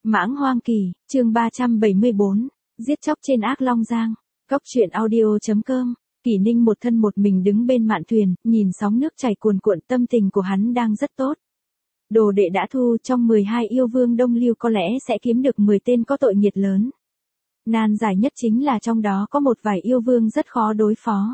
Mãng Hoang Kỳ, chương 374, giết chóc trên Ác Long Giang. Cóc truyện audio.com. Kỷ Ninh một thân một mình đứng bên mạn thuyền, nhìn sóng nước chảy cuồn cuộn, tâm tình của hắn đang rất tốt. Đồ đệ đã thu, trong 12 yêu vương Đông Lưu có lẽ sẽ kiếm được 10 tên có tội nghiệt lớn. Nan giải nhất chính là trong đó có một vài yêu vương rất khó đối phó.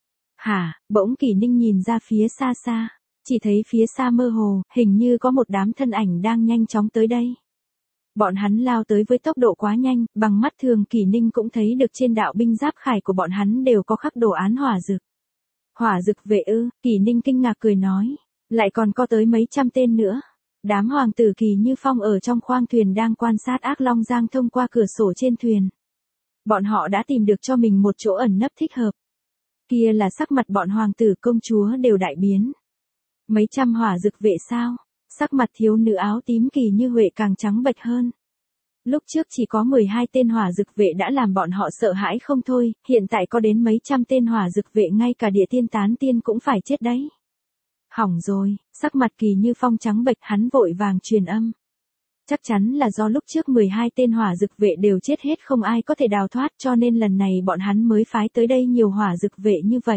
Bỗng Kỷ Ninh nhìn ra phía xa xa, chỉ thấy phía xa mơ hồ, hình như có một đám thân ảnh đang nhanh chóng tới đây. Bọn hắn lao tới với tốc độ quá nhanh, bằng mắt thường Kỷ Ninh cũng thấy được trên đạo binh giáp khải của bọn hắn đều có khắc đồ án hỏa dực. Hỏa dực vệ ư? Kỷ Ninh kinh ngạc cười nói, lại còn có tới mấy trăm tên nữa. Đám hoàng tử Kỳ Như Phong ở trong khoang thuyền đang quan sát Ác Long Giang thông qua cửa sổ trên thuyền. Bọn họ đã tìm được cho mình một chỗ ẩn nấp thích hợp. Kia là sắc mặt bọn hoàng tử công chúa đều đại biến. Mấy trăm hỏa dực vệ sao? Sắc mặt thiếu nữ áo tím Kỳ Như Huệ càng trắng bệch hơn. Lúc trước chỉ có 12 tên hỏa dực vệ đã làm bọn họ sợ hãi không thôi, hiện tại có đến mấy trăm tên hỏa dực vệ, ngay cả địa tiên tán tiên cũng phải chết đấy. Hỏng rồi, sắc mặt Kỳ Như Phong trắng bệch, hắn vội vàng truyền âm. Chắc chắn là do lúc trước 12 tên hỏa dực vệ đều chết hết, không ai có thể đào thoát, cho nên lần này bọn hắn mới phái tới đây nhiều hỏa dực vệ như vậy.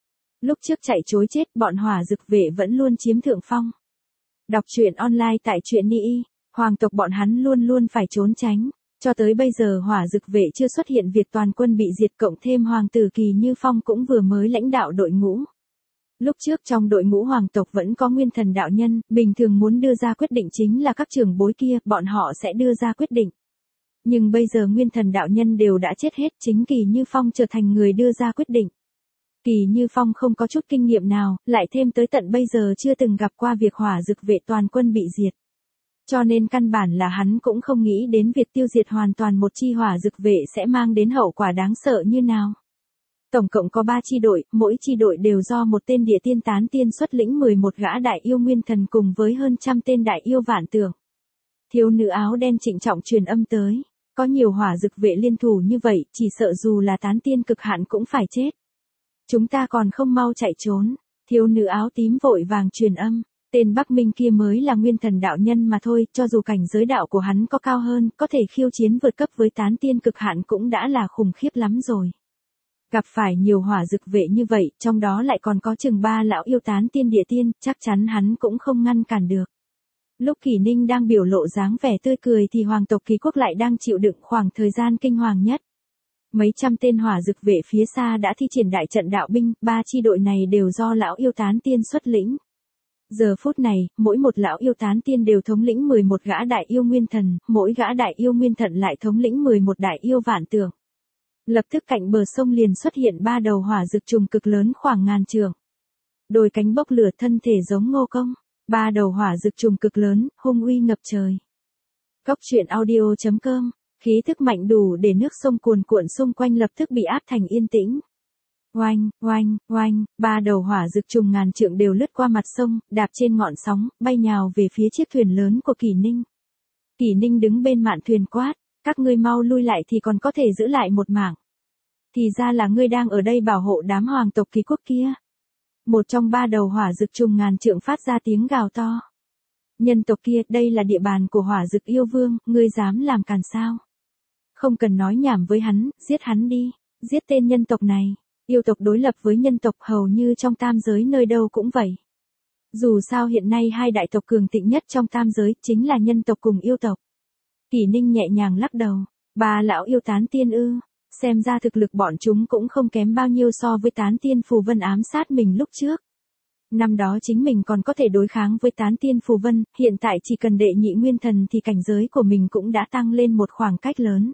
Lúc trước chạy trối chết, bọn hỏa dực vệ vẫn luôn chiếm thượng phong. Đọc truyện online tại truyện Ni, hoàng tộc bọn hắn luôn luôn phải trốn tránh. Cho tới bây giờ hỏa dực vệ chưa xuất hiện việc toàn quân bị diệt, cộng thêm hoàng tử Kỳ Như Phong cũng vừa mới lãnh đạo đội ngũ. Lúc trước trong đội ngũ hoàng tộc vẫn có nguyên thần đạo nhân, bình thường muốn đưa ra quyết định chính là các trưởng bối kia, bọn họ sẽ đưa ra quyết định. Nhưng bây giờ nguyên thần đạo nhân đều đã chết hết, chính Kỳ Như Phong trở thành người đưa ra quyết định. Kỳ Như Phong không có chút kinh nghiệm nào, lại thêm tới tận bây giờ chưa từng gặp qua việc hỏa dực vệ toàn quân bị diệt. Cho nên căn bản là hắn cũng không nghĩ đến việc tiêu diệt hoàn toàn một chi hỏa dực vệ sẽ mang đến hậu quả đáng sợ như nào. Tổng cộng có 3 chi đội, mỗi chi đội đều do một tên địa tiên tán tiên xuất lĩnh 11 gã đại yêu nguyên thần cùng với hơn trăm tên đại yêu vạn tượng. Thiếu nữ áo đen trịnh trọng truyền âm tới, có nhiều hỏa dực vệ liên thủ như vậy, chỉ sợ dù là tán tiên cực hạn cũng phải chết. Chúng ta còn không mau chạy trốn. Thiếu nữ áo tím vội vàng truyền âm, tên Bắc Minh kia mới là nguyên thần đạo nhân mà thôi, cho dù cảnh giới đạo của hắn có cao hơn, có thể khiêu chiến vượt cấp với tán tiên cực hạn cũng đã là khủng khiếp lắm rồi. Gặp phải nhiều hỏa dực vệ như vậy, trong đó lại còn có chừng 3 lão yêu tán tiên địa tiên, chắc chắn hắn cũng không ngăn cản được. Lúc Kỷ Ninh đang biểu lộ dáng vẻ tươi cười thì hoàng tộc Kỳ Quốc lại đang chịu đựng khoảng thời gian kinh hoàng nhất. Mấy trăm tên hỏa dực vệ phía xa đã thi triển đại trận đạo binh, 3 chi đội này đều do lão yêu tán tiên xuất lĩnh. Giờ phút này, mỗi một lão yêu tán tiên đều thống lĩnh 11 gã đại yêu nguyên thần, mỗi gã đại yêu nguyên thần lại thống lĩnh 11 đại yêu vạn tượng. Lập tức cạnh bờ sông liền xuất hiện 3 đầu hỏa dực trùng cực lớn khoảng ngàn trượng. Đôi cánh bốc lửa, thân thể giống ngô công, 3 đầu hỏa dực trùng cực lớn, hung uy ngập trời. Cóc truyện audio.com. Khí thức mạnh đủ để nước sông cuồn cuộn xung quanh lập tức bị áp thành yên tĩnh. Oanh, oanh, oanh, 3 đầu hỏa dực trùng ngàn trượng đều lướt qua mặt sông, đạp trên ngọn sóng, bay nhào về phía chiếc thuyền lớn của Kỷ Ninh. Kỷ Ninh đứng bên mạn thuyền quát, các ngươi mau lui lại thì còn có thể giữ lại một mạng. Thì ra là ngươi đang ở đây bảo hộ đám hoàng tộc Kỳ Quốc kia. Một trong 3 đầu hỏa dực trùng ngàn trượng phát ra tiếng gào to. Nhân tộc kia, đây là địa bàn của hỏa dực yêu vương, ngươi dám làm càn sao? Không cần nói nhảm với hắn, giết hắn đi, giết tên nhân tộc này. Yêu tộc đối lập với nhân tộc hầu như trong tam giới nơi đâu cũng vậy. Dù sao hiện nay 2 đại tộc cường thịnh nhất trong tam giới chính là nhân tộc cùng yêu tộc. Kỷ Ninh nhẹ nhàng lắc đầu, 3 lão yêu tán tiên ư, xem ra thực lực bọn chúng cũng không kém bao nhiêu so với tán tiên Phù Vân ám sát mình lúc trước. Năm đó chính mình còn có thể đối kháng với tán tiên Phù Vân, hiện tại chỉ cần đệ nhị nguyên thần thì cảnh giới của mình cũng đã tăng lên một khoảng cách lớn.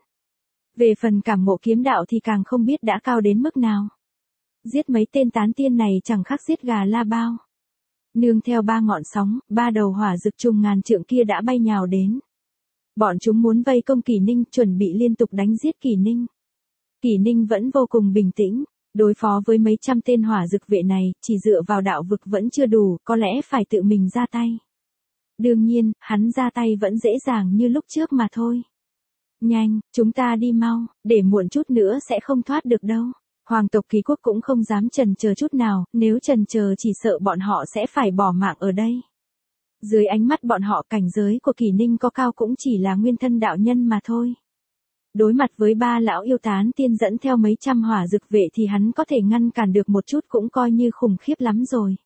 Về phần cảm ngộ kiếm đạo thì càng không biết đã cao đến mức nào. Giết mấy tên tán tiên này chẳng khác giết gà la bao. Nương theo 3 ngọn sóng, 3 đầu hỏa dực trùng ngàn trượng kia đã bay nhào đến. Bọn chúng muốn vây công Kỷ Ninh, chuẩn bị liên tục đánh giết Kỷ Ninh. Kỷ Ninh vẫn vô cùng bình tĩnh, đối phó với mấy trăm tên hỏa dực vệ này, chỉ dựa vào đạo vực vẫn chưa đủ, có lẽ phải tự mình ra tay. Đương nhiên, hắn ra tay vẫn dễ dàng như lúc trước mà thôi. Nhanh, chúng ta đi mau, để muộn chút nữa sẽ không thoát được đâu. Hoàng tộc Kỳ Quốc cũng không dám chần chờ chút nào, nếu chần chờ chỉ sợ bọn họ sẽ phải bỏ mạng ở đây. Dưới ánh mắt bọn họ cảnh giới của Kỷ Ninh có cao cũng chỉ là nguyên thân đạo nhân mà thôi. Đối mặt với ba lão yêu tán tiên dẫn theo mấy trăm hỏa dực vệ thì hắn có thể ngăn cản được một chút cũng coi như khủng khiếp lắm rồi.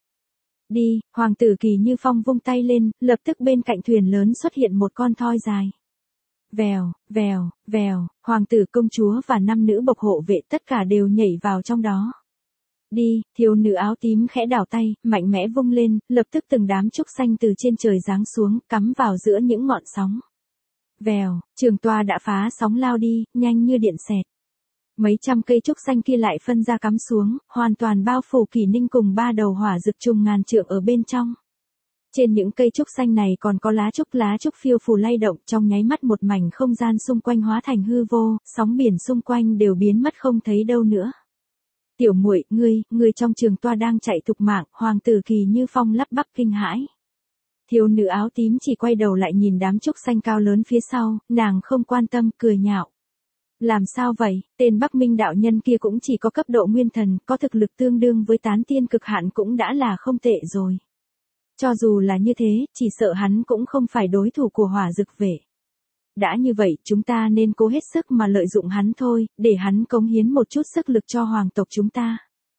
Đi, hoàng tử Kỳ Như Phong vung tay lên, lập tức bên cạnh thuyền lớn xuất hiện một con thoi dài. Vèo, vèo, vèo, hoàng tử công chúa và 5 nữ bộc hộ vệ tất cả đều nhảy vào trong đó. Đi, thiếu nữ áo tím khẽ đảo tay, mạnh mẽ vung lên, lập tức từng đám trúc xanh từ trên trời giáng xuống, cắm vào giữa những ngọn sóng. Vèo, trường toa đã phá sóng lao đi, nhanh như điện xẹt. Mấy trăm cây trúc xanh kia lại phân ra cắm xuống, hoàn toàn bao phủ Kỷ Ninh cùng 3 đầu hỏa dực trùng ngàn trượng ở bên trong. Trên những cây trúc xanh này còn có lá trúc phiêu phù lay động, trong nháy mắt một mảnh không gian xung quanh hóa thành hư vô, sóng biển xung quanh đều biến mất không thấy đâu nữa. Tiểu muội, ngươi trong trường toa đang chạy thục mạng, hoàng tử Kỳ Như Phong lắp bắp kinh hãi. Thiếu nữ áo tím chỉ quay đầu lại nhìn đám trúc xanh cao lớn phía sau, nàng không quan tâm, cười nhạo. Làm sao vậy, tên Bắc Minh đạo nhân kia cũng chỉ có cấp độ nguyên thần, có thực lực tương đương với tán tiên cực hạn cũng đã là không tệ rồi. Cho dù là như thế, chỉ sợ hắn cũng không phải đối thủ của hỏa dực vệ. Đã như vậy, chúng ta nên cố hết sức mà lợi dụng hắn thôi, để hắn cống hiến một chút sức lực cho hoàng tộc chúng ta.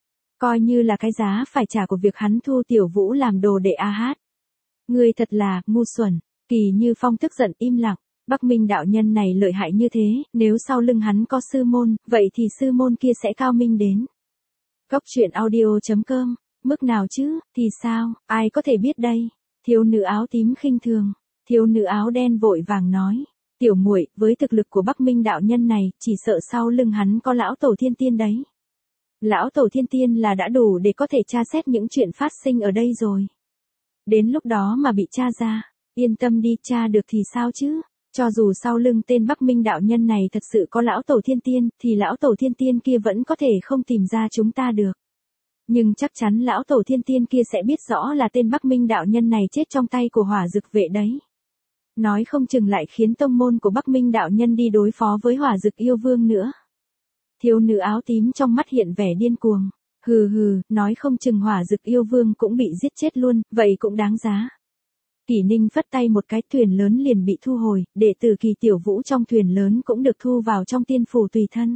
Coi như là cái giá phải trả của việc hắn thu Tiểu Vũ làm đồ đệ a hát. Ngươi thật là ngu xuẩn. Kỳ Như Phong tức giận im lặng. Bắc Minh đạo nhân này lợi hại như thế, nếu sau lưng hắn có sư môn, vậy thì sư môn kia sẽ cao minh đến. Góc truyện audio.com, mức nào chứ, thì sao, ai có thể biết đây? Thiếu nữ áo tím khinh thường, thiếu nữ áo đen vội vàng nói. Tiểu muội, với thực lực của Bắc Minh đạo nhân này, chỉ sợ sau lưng hắn có lão tổ thiên tiên đấy. Lão tổ thiên tiên là đã đủ để có thể tra xét những chuyện phát sinh ở đây rồi. Đến lúc đó mà bị tra ra, yên tâm đi, tra được thì sao chứ? Cho dù sau lưng tên Bắc Minh đạo nhân này thật sự có lão tổ thiên tiên, thì lão tổ thiên tiên kia vẫn có thể không tìm ra chúng ta được. Nhưng chắc chắn lão tổ thiên tiên kia sẽ biết rõ là tên Bắc Minh đạo nhân này chết trong tay của hỏa dực vệ đấy. Nói không chừng lại khiến tông môn của Bắc Minh đạo nhân đi đối phó với hỏa dực yêu vương nữa. Thiếu nữ áo tím trong mắt hiện vẻ điên cuồng. Hừ hừ, nói không chừng hỏa dực yêu vương cũng bị giết chết luôn, vậy cũng đáng giá. Kỷ Ninh phất tay một cái, thuyền lớn liền bị thu hồi, đệ tử Kỳ Tiểu Vũ trong thuyền lớn cũng được thu vào trong tiên phủ tùy thân.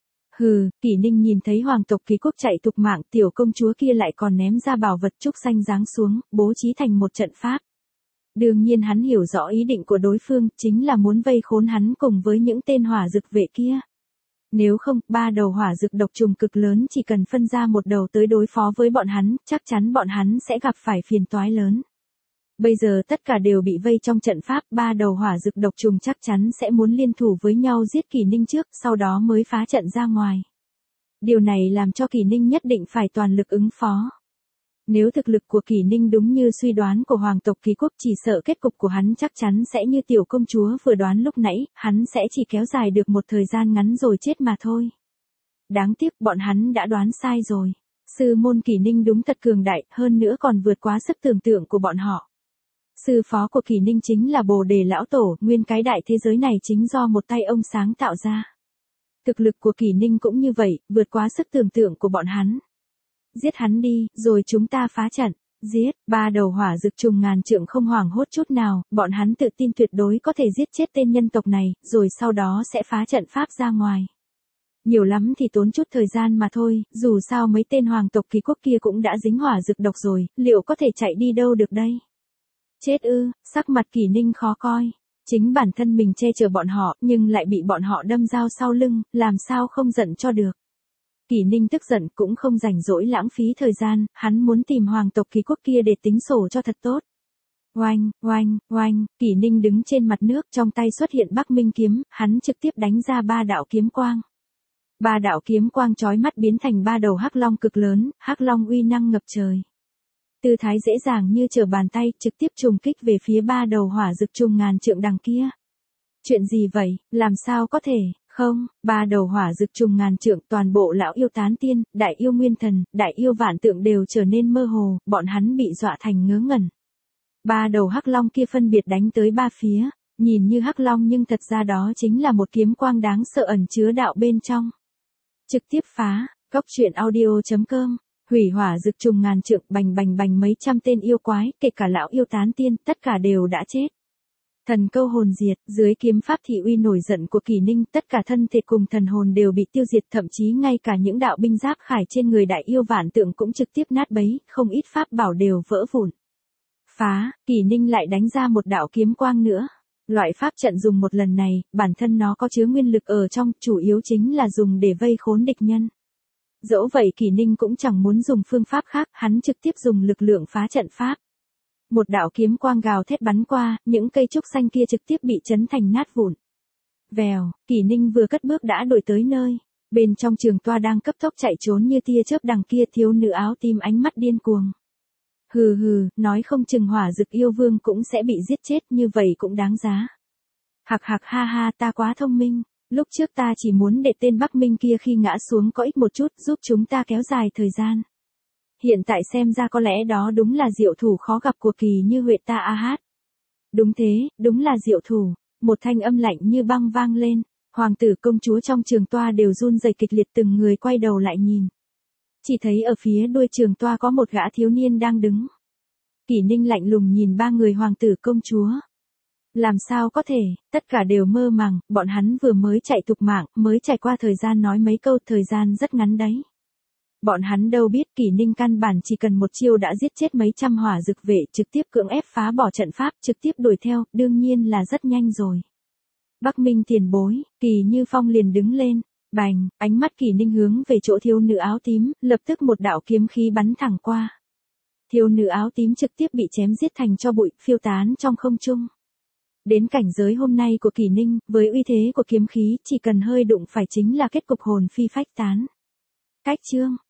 Hừ, Kỷ Ninh nhìn thấy hoàng tộc Kỳ Quốc chạy thục mạng, tiểu công chúa kia lại còn ném ra bảo vật trúc xanh giáng xuống, bố trí thành một trận pháp. Đương nhiên hắn hiểu rõ ý định của đối phương, chính là muốn vây khốn hắn cùng với những tên hỏa dực vệ kia. Nếu không, 3 đầu hỏa dực độc trùng cực lớn chỉ cần phân ra một đầu tới đối phó với bọn hắn, chắc chắn bọn hắn sẽ gặp phải phiền toái lớn. Bây giờ tất cả đều bị vây trong trận pháp, 3 đầu hỏa dực độc trùng chắc chắn sẽ muốn liên thủ với nhau giết Kỷ Ninh trước, sau đó mới phá trận ra ngoài. Điều này làm cho Kỷ Ninh nhất định phải toàn lực ứng phó. Nếu thực lực của Kỷ Ninh đúng như suy đoán của hoàng tộc Kỳ Quốc, chỉ sợ kết cục của hắn chắc chắn sẽ như tiểu công chúa vừa đoán lúc nãy, hắn sẽ chỉ kéo dài được một thời gian ngắn rồi chết mà thôi. Đáng tiếc bọn hắn đã đoán sai rồi. Sư môn Kỷ Ninh đúng thật cường đại, hơn nữa còn vượt quá sức tưởng tượng của bọn họ. Sư phó của Kỷ Ninh chính là Bồ Đề Lão Tổ, nguyên cái đại thế giới này chính do một tay ông sáng tạo ra. Thực lực của Kỷ Ninh cũng như vậy, vượt quá sức tưởng tượng của bọn hắn. Giết hắn đi, rồi chúng ta phá trận. Giết, 3 đầu hỏa dực trùng ngàn trượng không hoảng hốt chút nào, bọn hắn tự tin tuyệt đối có thể giết chết tên nhân tộc này, rồi sau đó sẽ phá trận pháp ra ngoài. Nhiều lắm thì tốn chút thời gian mà thôi, dù sao mấy tên hoàng tộc Kỳ Quốc kia cũng đã dính hỏa dực độc rồi, liệu có thể chạy đi đâu được đây? Chết ư, sắc mặt Kỷ Ninh khó coi. Chính bản thân mình che chở bọn họ, nhưng lại bị bọn họ đâm dao sau lưng, làm sao không giận cho được. Kỷ Ninh tức giận cũng không rảnh rỗi lãng phí thời gian, hắn muốn tìm hoàng tộc Kỳ Quốc kia để tính sổ cho thật tốt. Oanh, oanh, oanh, Kỷ Ninh đứng trên mặt nước, trong tay xuất hiện Bắc Minh kiếm, hắn trực tiếp đánh ra 3 đạo kiếm quang. 3 đạo kiếm quang chói mắt biến thành 3 đầu hắc long cực lớn, hắc long uy năng ngập trời. Tư thái dễ dàng như trở bàn tay, trực tiếp trùng kích về phía 3 đầu hỏa dực trùng ngàn trượng đằng kia. Chuyện gì vậy, làm sao có thể? Không, 3 đầu hỏa dực trùng ngàn trượng, toàn bộ lão yêu tán tiên, đại yêu nguyên thần, đại yêu vạn tượng đều trở nên mơ hồ, bọn hắn bị dọa thành ngớ ngẩn. 3 đầu hắc long kia phân biệt đánh tới 3 phía, nhìn như hắc long nhưng thật ra đó chính là một kiếm quang đáng sợ ẩn chứa đạo bên trong. Trực tiếp phá, góc truyện audio.com Hủy hỏa rực trùng ngàn trượng, bành bành bành mấy trăm tên yêu quái, kể cả lão yêu tán tiên, tất cả đều đã chết. Thần câu hồn diệt, dưới kiếm pháp thị uy nổi giận của Kỳ Ninh, tất cả thân thể cùng thần hồn đều bị tiêu diệt, thậm chí ngay cả những đạo binh giáp khải trên người đại yêu vạn tượng cũng trực tiếp nát bấy, không ít pháp bảo đều vỡ vụn. Phá, Kỳ Ninh lại đánh ra một đạo kiếm quang nữa. Loại pháp trận dùng một lần này, bản thân nó có chứa nguyên lực ở trong, chủ yếu chính là dùng để vây khốn địch nhân. Dẫu vậy Kỳ Ninh cũng chẳng muốn dùng phương pháp khác, hắn trực tiếp dùng lực lượng phá trận pháp. Một đạo kiếm quang gào thét bắn qua, những cây trúc xanh kia trực tiếp bị chấn thành nát vụn. Vèo, Kỳ Ninh vừa cất bước đã đuổi tới nơi. Bên trong trường toa đang cấp tốc chạy trốn như tia chớp đằng kia thiếu nữ áo tím ánh mắt điên cuồng. Hừ hừ, nói không chừng hỏa dực yêu vương cũng sẽ bị giết chết, như vậy cũng đáng giá. Hạc hạc ha ha, ta quá thông minh, lúc trước ta chỉ muốn để tên Bắc Minh kia khi ngã xuống có ích một chút, giúp chúng ta kéo dài thời gian. Hiện tại xem ra có lẽ đó đúng là diệu thủ khó gặp của Kỳ Như Huệ ta a hát. Đúng thế, đúng là diệu thủ, một thanh âm lạnh như băng vang lên, hoàng tử công chúa trong trường toa đều run rẩy kịch liệt, từng người quay đầu lại nhìn. Chỉ thấy ở phía đuôi trường toa có một gã thiếu niên đang đứng. Kỳ Ninh lạnh lùng nhìn ba người hoàng tử công chúa. Làm sao có thể, tất cả đều mơ màng, bọn hắn vừa mới chạy tục mạng, mới trải qua thời gian nói mấy câu, thời gian rất ngắn đấy. Bọn hắn đâu biết Kỳ Ninh căn bản chỉ cần một chiêu đã giết chết mấy trăm hỏa dực vệ, trực tiếp cưỡng ép phá bỏ trận pháp, trực tiếp đuổi theo, đương nhiên là rất nhanh rồi. Bắc Minh tiền bối, Kỳ Như Phong liền đứng lên, bành, ánh mắt Kỳ Ninh hướng về chỗ thiếu nữ áo tím, lập tức một đạo kiếm khí bắn thẳng qua. Thiếu nữ áo tím trực tiếp bị chém giết thành tro bụi, phiêu tán trong không trung. Đến cảnh giới hôm nay của Kỳ Ninh, với uy thế của kiếm khí, chỉ cần hơi đụng phải chính là kết cục hồn phi phách tán. Cách chương